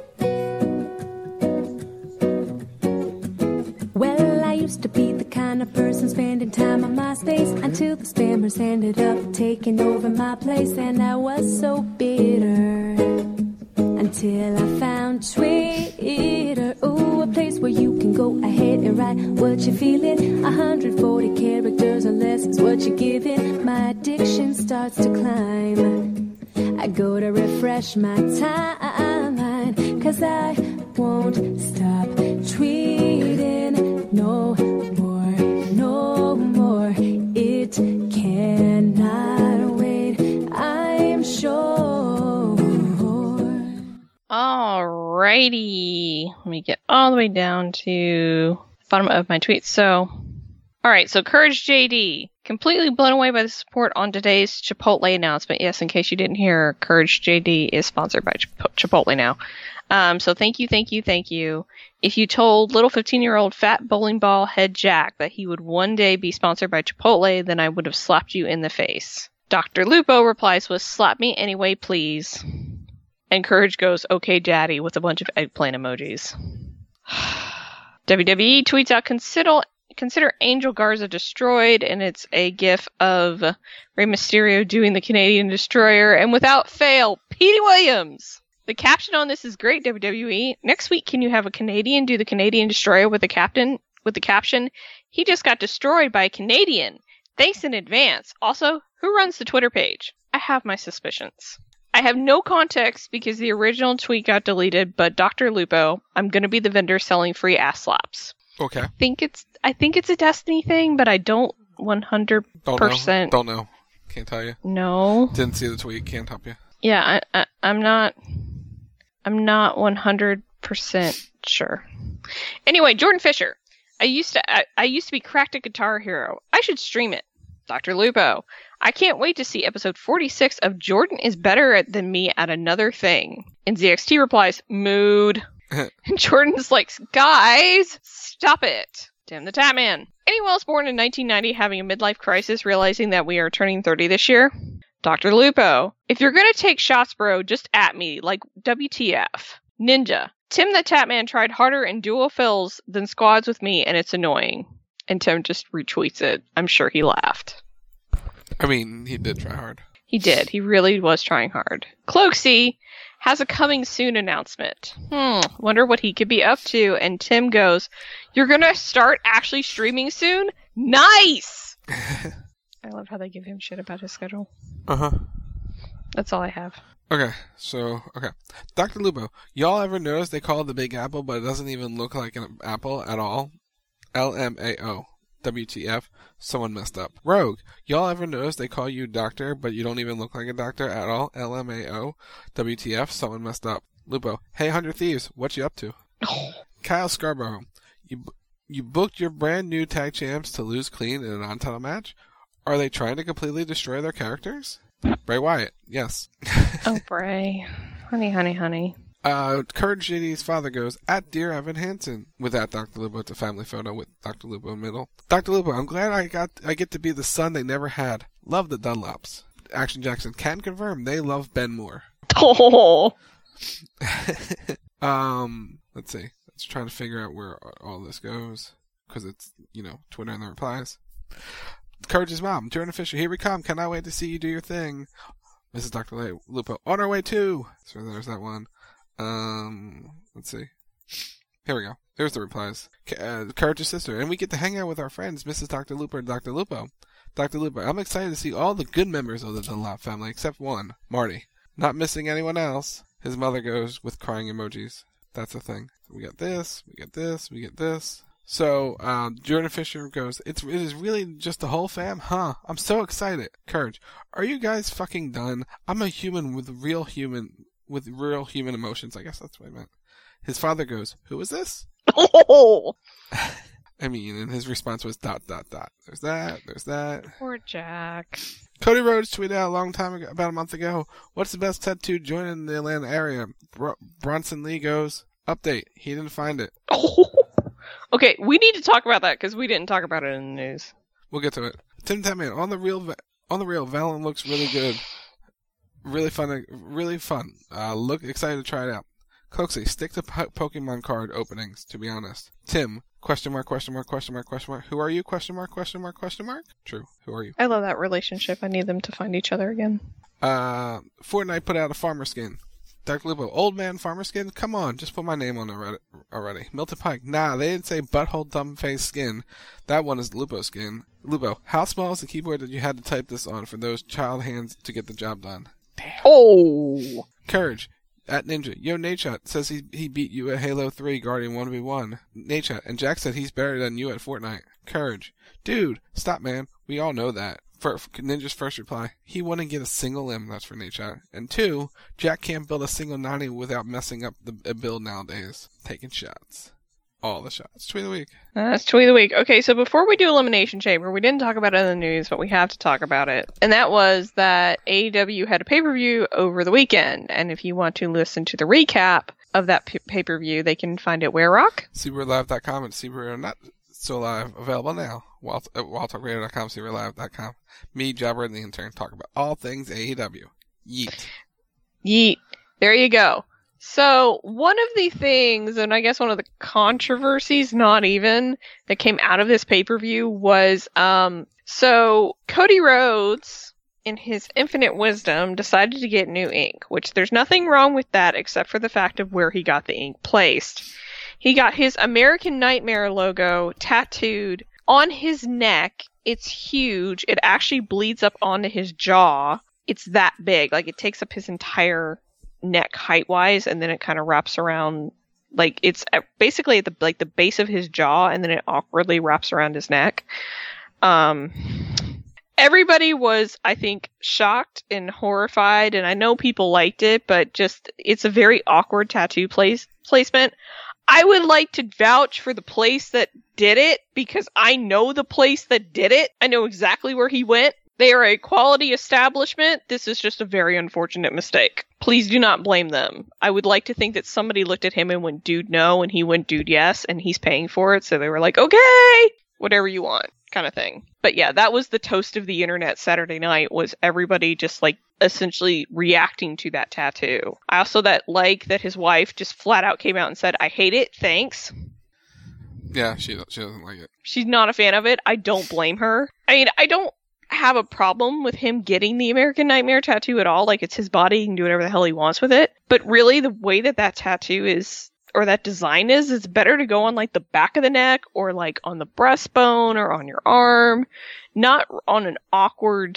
Well, I used to be the kind of person spending time on MySpace until the spammers ended up taking over my place, and I was so bitter until I found Twitter. Ooh, a place where you can go ahead and write what you're feeling. one hundred forty characters or less is what you're giving. My addiction starts to climb. I go to refresh my timeline, cause I won't stop tweeting no more, no more. It cannot wait, I'm sure. Alrighty. Let me get all the way down to the bottom of my tweets. So, alright, so Courage J D. Completely blown away by the support on today's Chipotle announcement. Yes, in case you didn't hear, Courage J D is sponsored by Chip- Chipotle now. Um, so thank you, thank you, thank you. If you told little fifteen-year-old fat bowling ball head Jack that he would one day be sponsored by Chipotle, then I would have slapped you in the face. Doctor Lupo replies with, slap me anyway, please. And Courage goes, okay, daddy, with a bunch of eggplant emojis. W W E tweets out, consider, consider Angel Garza destroyed, and it's a gif of Rey Mysterio doing the Canadian Destroyer, and without fail, Petey Williams! The caption on this is great, W W E. Next week, can you have a Canadian do the Canadian Destroyer with the captain with the caption, he just got destroyed by a Canadian. Thanks in advance. Also, who runs the Twitter page? I have my suspicions. I have no context because the original tweet got deleted, but Doctor Lupo, I'm going to be the vendor selling free ass slaps. Okay. I think it's I think it's a Destiny thing, but I don't one hundred percent Don't know. Don't know. Can't tell you. No. Didn't see the tweet. Can't help you. Yeah, I, I, I'm not I'm not one hundred percent sure. Anyway, Jordan Fisher. I used to I, I used to be cracked at Guitar Hero. I should stream it. Doctor Lupo. I can't wait to see episode forty-six of Jordan is better at, than me at another thing. And Z X T replies, mood. And Jordan's like, guys, stop it. Tim the Tatman. Anyone else born in nineteen ninety having a midlife crisis realizing that we are turning thirty this year? Doctor Lupo. If you're gonna take shots, bro, just at me, like W T F. Ninja. Tim the Tatman tried harder in dual fills than squads with me, and it's annoying. And Tim just retweets it. I'm sure he laughed. I mean, he did try hard. He did. He really was trying hard. Cloaksy has a coming soon announcement. Hmm, wonder what he could be up to. And Tim goes, you're gonna start actually streaming soon? Nice! I love how they give him shit about his schedule. Uh-huh. That's all I have. Okay, so, okay. Doctor Lupo, y'all ever notice they call it the Big Apple, but it doesn't even look like an apple at all? L M A O. W T F. Someone messed up. Rogue, y'all ever notice they call you doctor, but you don't even look like a doctor at all? L M A O. W T F. Someone messed up. Lupo, hey, one hundred Thieves, what you up to? Kyle Scarborough, you you booked your brand new tag champs to lose clean in a non-title match? Are they trying to completely destroy their characters? Bray Wyatt, yes. Oh, Bray. Honey, honey, honey. Uh, Courage J D's father goes, at Dear Evan Hansen. With that, Doctor Lupo, it's a family photo with Doctor Lupo in the middle. Doctor Lupo, I'm glad I got I get to be the son they never had. Love the Dunlops. Action Jackson can confirm they love Ben Moore. Oh. um, let's see. Let's try to figure out where all this goes. Because it's, you know, Twitter and the replies. Courage's mom, Jordan Fisher, here we come. Cannot wait to see you do your thing. This is Doctor Lupo. On our way too. So there's that one. Um, let's see. Here we go. There's the replies. Uh, Courage's sister. And we get to hang out with our friends, Missus Doctor Lupo and Doctor Lupo. Doctor Lupo, I'm excited to see all the good members of the Dunlop family, except one, Marty. Not missing anyone else. His mother goes with crying emojis. That's a thing. We got this, we get this, we get this. So, um, Jordan Fisher goes, it's, it is really just the whole fam? Huh? I'm so excited. Courage, are you guys fucking done? I'm a human with real human, with real human emotions. I guess that's what I meant. His father goes, who is this? Oh! I mean, and his response was dot, dot, dot. There's that, there's that. Poor Jack. Cody Rhodes tweeted out a long time ago, about a month ago, what's the best tattoo joint in the Atlanta area? Br- Bronson Lee goes, update, he didn't find it. Oh. Okay, we need to talk about that because we didn't talk about it in the news. We'll get to it. Tim Tatman, on the real, on the real, Valen looks really good. Really fun, really fun. Uh, look excited to try it out. Coxie, stick to po- Pokemon card openings, to be honest. Tim, question mark, question mark, question mark, question mark. Who are you? Question mark, question mark, question mark. True. Who are you? I love that relationship. I need them to find each other again. Uh, Fortnite put out a farmer skin. Doctor Lupo, old man farmer skin? Come on, just put my name on it already. Milton Pike, nah, they didn't say butthole dumb face skin. That one is Lupo skin. Lupo, how small is the keyboard that you had to type this on for those child hands to get the job done? Damn. Oh! Courage, at Ninja. Yo, Nadeshot says he he beat you at Halo three Guardian one v one. Nadeshot, and Jack said he's better than you at Fortnite. Courage, dude, stop, man. We all know that. For, for Ninja's first reply, he wouldn't get a single limb, that's for Nadeshot. And two, Jack can't build a single ninety without messing up the build nowadays. Taking shots. All the shots. Tweet of the week. Uh, that's tweet of the week. Okay, so before we do Elimination Chamber, we didn't talk about it in the news, but we have to talk about it. And that was that A E W had a pay-per-view over the weekend. And if you want to listen to the recap of that p- pay-per-view, they can find it where, Rock? C B R Live dot com and C B R Not So Live, available now. Wild, at wild talk radio dot com, C B R Live dot com. Me, Jobber, and the intern talk about all things A E W. Yeet. Yeet. There you go. So, one of the things, and I guess one of the controversies, not even, that came out of this pay-per-view was, um, so Cody Rhodes, in his infinite wisdom, decided to get new ink, which there's nothing wrong with that except for the fact of where he got the ink placed. He got his American Nightmare logo tattooed on his neck. It's huge. It actually bleeds up onto his jaw. It's that big. Like, it takes up his entire neck height-wise, and then it kind of wraps around, like, it's basically at the, like, the base of his jaw, and then it awkwardly wraps around his neck. Um, everybody was, I think, shocked and horrified, and I know people liked it, but just, it's a very awkward tattoo place placement. I would like to vouch for the place that did it, because I know the place that did it. I know exactly where he went. They are a quality establishment. This is just a very unfortunate mistake. Please do not blame them. I would like to think that somebody looked at him and went, dude, no, and he went, dude, yes, and he's paying for it, so they were like, okay, whatever you want, kind of thing. But yeah, that was the toast of the internet Saturday night, was everybody just, like, essentially reacting to that tattoo. I also that like that his wife just flat out came out and said, I hate it, thanks. Yeah, she, she doesn't like it. She's not a fan of it. I don't blame her. I mean, I don't have a problem with him getting the American Nightmare tattoo at all. Like, it's his body, he can do whatever the hell he wants with it. But really, the way that that tattoo is, or that design is, it's better to go on, like, the back of the neck, or, like, on the breastbone, or on your arm, not on an awkward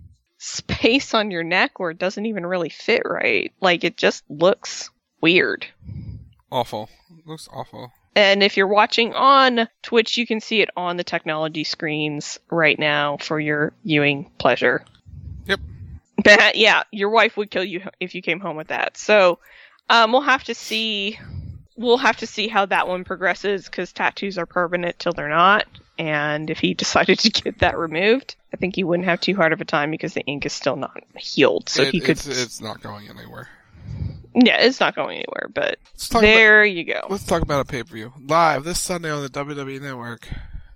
space on your neck where it doesn't even really fit right. Like, it just looks weird. Awful. It looks awful. And if you're watching on Twitch, you can see it on the technology screens right now for your viewing pleasure. Yep. But yeah, your wife would kill you if you came home with that. So um, we'll have to see. We'll have to see how that one progresses, because tattoos are permanent till they're not. And if he decided to get that removed, I think he wouldn't have too hard of a time, because the ink is still not healed. So it, he could. It's, it's not going anywhere. Yeah, it's not going anywhere, but there about, you go. Let's talk about a pay-per-view. Live this Sunday on the W W E Network.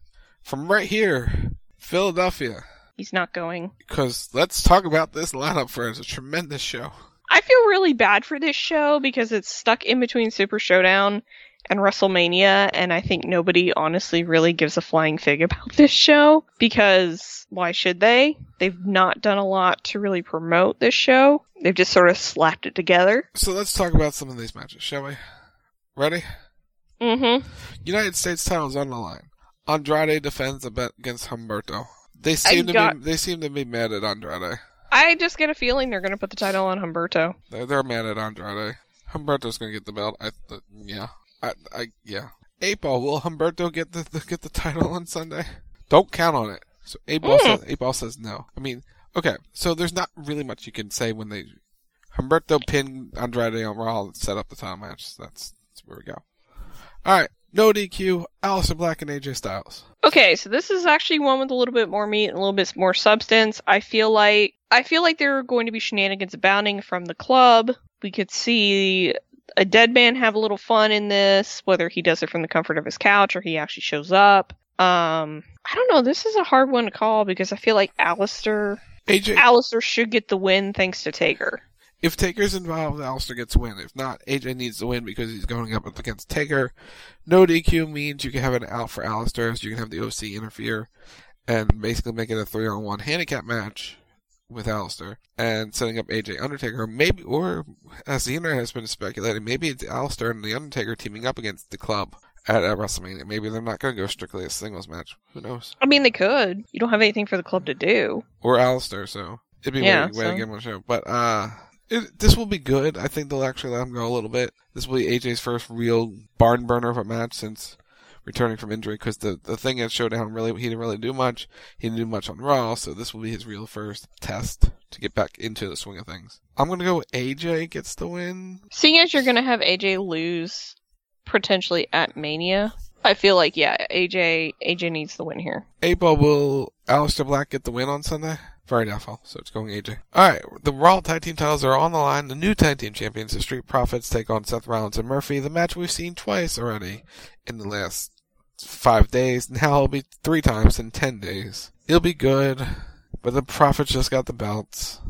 From right here, Philadelphia. He's not going. Because let's talk about this lineup for us. It's a tremendous show. I feel really bad for this show, because it's stuck in between Super Showdown and WrestleMania, and I think nobody honestly really gives a flying fig about this show, because why should they? They've not done a lot to really promote this show. They've just sort of slapped it together. So let's talk about some of these matches, shall we? Ready? Mm-hmm. United States titles on the line. Andrade defends a bet against Humberto. They seem I to got... be they seem to be mad at Andrade. I just get a feeling they're going to put the title on Humberto. They're, they're mad at Andrade. Humberto's going to get the belt. I th- yeah. I, I, yeah. Eight Ball, will Humberto get the, the get the title on Sunday? Don't count on it. So Eight Ball mm. says Eight Ball says no. I mean, okay. So there's not really much you can say when they Humberto pinned Andrade on Raw and set up the title match. That's, that's where we go. All right. No D Q. Aleister Black and A J Styles. Okay, so this is actually one with a little bit more meat and a little bit more substance. I feel like I feel like there are going to be shenanigans abounding from the club. We could see a dead man have a little fun in this, whether he does it from the comfort of his couch or he actually shows up. Um, I don't know. This is a hard one to call, because I feel like Aleister, A J, Aleister should get the win thanks to Taker. If Taker's involved, Aleister gets the win. If not, A J needs the win because he's going up against Taker. No D Q means you can have an out for Aleister, so you can have the O C interfere and basically make it a three on one handicap match with Aleister and setting up A J Undertaker. Maybe, or as the internet has been speculating, maybe it's Aleister and the Undertaker teaming up against the club at, at WrestleMania. Maybe they're not going to go strictly a singles match. Who knows? I mean, they could. You don't have anything for the club to do. Or Aleister, so it'd be yeah, a way, way so. to get him on the show. But, uh... It, this will be good. I think they'll actually let him go a little bit. This will be A J's first real barn burner of a match since returning from injury, because the, the thing at Showdown, really, he didn't really do much. He didn't do much on Raw, so this will be his real first test to get back into the swing of things. I'm going to go A J gets the win. Seeing as you're going to have A J lose potentially at Mania, I feel like, yeah, A J A J needs the win here. eight Ball, will Aleister Black get the win on Sunday? Very doubtful, so it's going A J. Alright, the Raw Tag Team titles are on the line. The new Tag Team Champions, the Street Profits, take on Seth Rollins and Murphy. The match we've seen twice already in the last five days. Now it'll be three times in ten days. It'll be good, but the Profits just got the belts.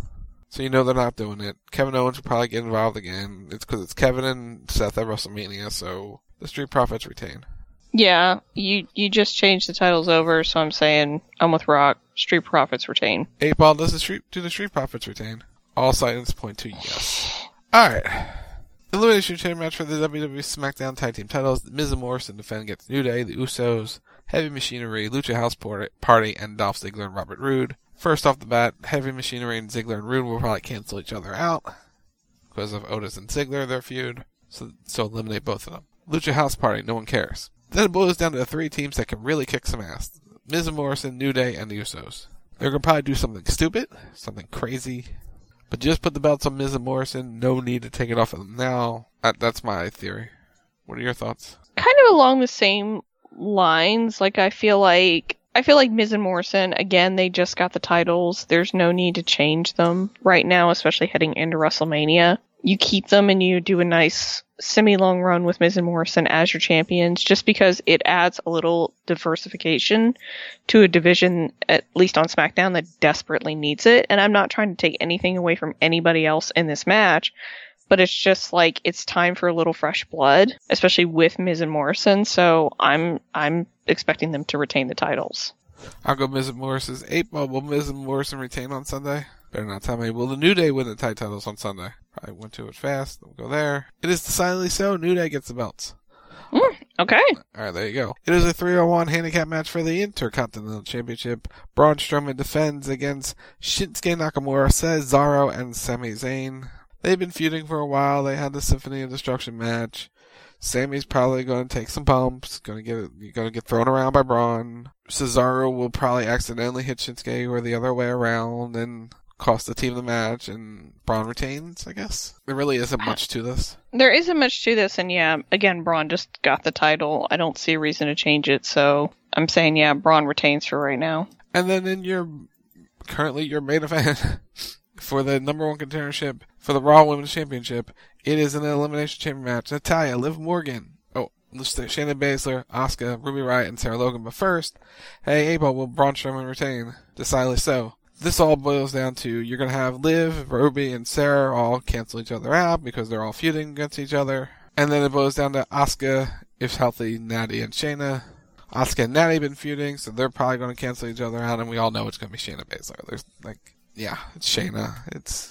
So you know they're not doing it. Kevin Owens will probably get involved again. It's because it's Kevin and Seth at WrestleMania, so the Street Profits retain. Yeah, you you just changed the titles over, so I'm saying I'm with Rock. Street Profits retain. Eight Ball does the Street do the Street Profits retain? All signs point to yes. All right. Elimination Chamber match for the W W E SmackDown Tag Team titles. The Miz and Morrison defend against New Day, the Usos, Heavy Machinery, Lucha House Party, and Dolph Ziggler and Robert Roode. First off the bat, Heavy Machinery and Ziggler and Roode will probably cancel each other out because of Otis and Ziggler, their feud. So, so eliminate both of them. Lucha House Party, no one cares. Then it boils down to the three teams that can really kick some ass. Miz and Morrison, New Day, and the Usos. They're going to probably do something stupid, something crazy. But just put the belts on Miz and Morrison. No need to take it off of them now. That, that's my theory. What are your thoughts? Kind of along the same lines. Like, I feel like I feel like Miz and Morrison, again, they just got the titles. There's no need to change them right now, especially heading into WrestleMania. You keep them and you do a nice semi-long run with Miz and Morrison as your champions, just because it adds a little diversification to a division, at least on SmackDown, that desperately needs it. And I'm not trying to take anything away from anybody else in this match, but it's just like it's time for a little fresh blood, especially with Miz and Morrison. So I'm I'm expecting them to retain the titles. I'll go Miz and Morrison's eight ball. Will Miz and Morrison retain on Sunday? Better not tell me. Will the New Day win the tag titles on Sunday? Probably went to it fast. We'll go there. It is decidedly so. New Day gets the belts. Mm, okay. Alright, there you go. It is a three on one handicap match for the Intercontinental Championship. Braun Strowman defends against Shinsuke Nakamura, Cesaro, and Sami Zayn. They've been feuding for a while. They had the Symphony of Destruction match. Sammy's probably going to take some bumps. Going to get going to get thrown around by Braun. Cesaro will probably accidentally hit Shinsuke or the other way around and cost the team the match, and Braun retains, I guess. There really isn't much to this. There isn't much to this, and yeah, again, Braun just got the title. I don't see a reason to change it, so I'm saying, yeah, Braun retains for right now. And then in your, currently your main event for the number one contendership for the Raw Women's Championship, it is an Elimination Chamber match. Natalya, Liv Morgan, oh, Shayna Baszler, Asuka, Ruby Riott, and Sarah Logan. But first, hey, Abel, will Braun Strowman retain? Decidedly so. This all boils down to you're going to have Liv, Ruby, and Sarah all cancel each other out because they're all feuding against each other. And then it boils down to Asuka, if healthy, Natty, and Shayna. Asuka and Natty have been feuding, so they're probably going to cancel each other out, and we all know it's going to be Shayna Baszler. There's, like, yeah, it's Shayna. It's...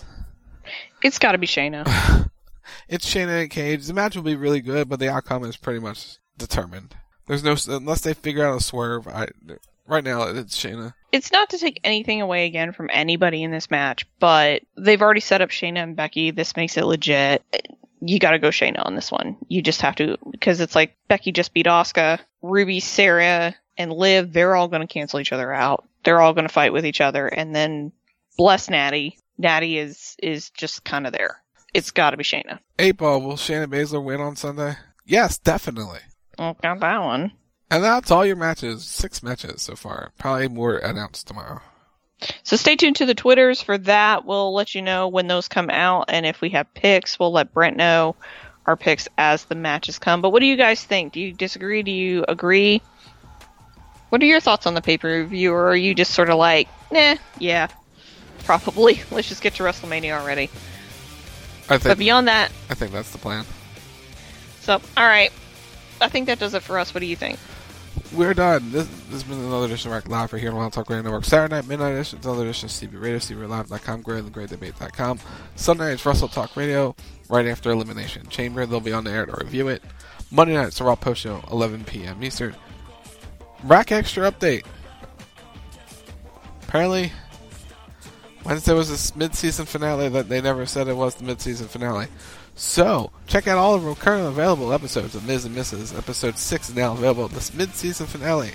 It's got to be Shayna. It's Shayna and Cage. The match will be really good, but the outcome is pretty much determined. There's no... Unless they figure out a swerve, I... Right now, it's Shayna. It's not to take anything away again from anybody in this match, but they've already set up Shayna and Becky. This makes it legit. You gotta go Shayna on this one. You just have to, because it's like Becky just beat Asuka, Ruby, Sarah, and Liv. They're all gonna cancel each other out. They're all gonna fight with each other, and then bless Natty. Natty is is just kind of there. It's gotta be Shayna. Eight ball. Will Shayna Baszler win on Sunday? Yes, definitely. Oh, got that one. And that's all your matches. Six matches so far. Probably more announced tomorrow. So stay tuned to the Twitters for that. We'll let you know when those come out. And if we have picks, we'll let Brent know our picks as the matches come. But what do you guys think? Do you disagree? Do you agree? What are your thoughts on the pay-per-view? Or are you just sort of like, nah, yeah, probably. Let's just get to WrestleMania already. I think, but beyond that... I think that's the plan. So, all right. I think that does it for us. What do you think? We're done. This, this has been another edition of Rack Live right here on Wild Talk Radio Network. Saturday night, midnight edition, another edition of C B Radio, C B Live dot com, Great and Great Debate dot com. Sunday night, it's Russell Talk Radio, right after Elimination Chamber. They'll be on the air to review it. Monday night, it's the Raw Post Show, eleven p.m. Eastern. Rack Extra update. Apparently, Wednesday was this mid-season finale that they never said it was the mid-season finale. So, check out all of our currently available episodes of Miz and Missus Episode six is now available. This mid-season finale.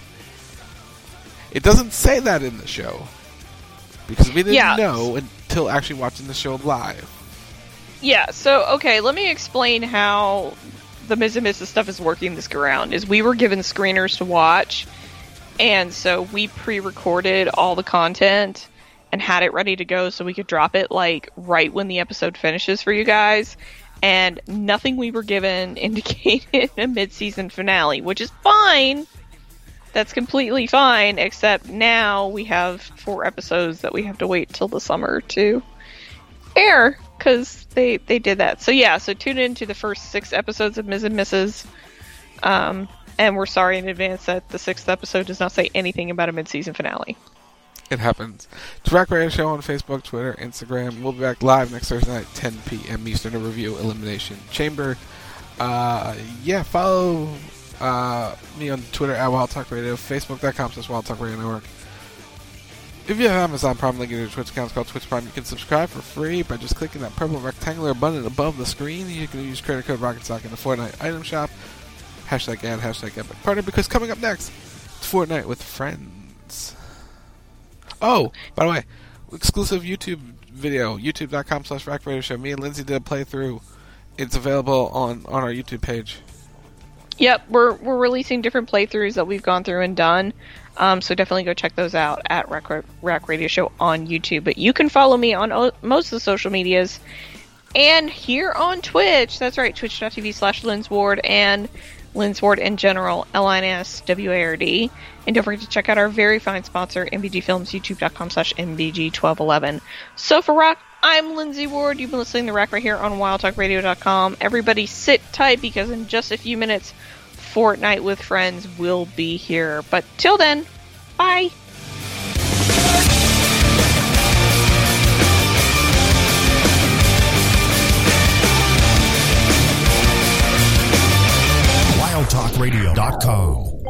It doesn't say that in the show. Because we didn't yeah. know until actually watching the show live. Yeah, so, okay, let me explain how the Miz and Missus stuff is working this go around. Is we were given screeners to watch, and so we pre-recorded all the content and had it ready to go so we could drop it, like, right when the episode finishes for you guys. And nothing we were given indicated a mid-season finale, which is fine. That's completely fine, except now we have four episodes that we have to wait till the summer to air because they they did that. So yeah, so tune in to the first six episodes of Miz and Missus Um, and we're sorry in advance that the sixth episode does not say anything about a mid-season finale. It happens. It's Rack Radio Show on Facebook, Twitter, Instagram. We'll be back live next Thursday night, ten p.m. Eastern to review Elimination Chamber. Uh, yeah, follow uh, me on Twitter at Wild Talk Radio, Facebook.com slash Wild Talk Radio Network. If you have Amazon Prime, link in your Twitch account. It's called Twitch Prime. You can subscribe for free by just clicking that purple rectangular button above the screen. You can use credit code RocketSock in the Fortnite item shop. Hashtag ad, hashtag epic partner, because coming up next, it's Fortnite with Friends. Oh, by the way, exclusive YouTube video, youtube.com slash Rack Radio Show. Me and Lindsay did a playthrough. It's available on, on our YouTube page. Yep, we're we're releasing different playthroughs that we've gone through and done. Um, so definitely go check those out at Rack, Rack Radio Show on YouTube. But you can follow me on o- most of the social medias and here on Twitch. That's right, twitch.tv slash Linz Ward and Linz Ward in general, L I N S W A R D. And don't forget to check out our very fine sponsor, M B G Films, youtube.com slash M B G twelve eleven. So for Rock, I'm Lindsay Ward. You've been listening to Rack right here on wild talk radio dot com. Everybody sit tight because in just a few minutes, Fortnite with Friends will be here. But till then, bye. wild talk radio dot com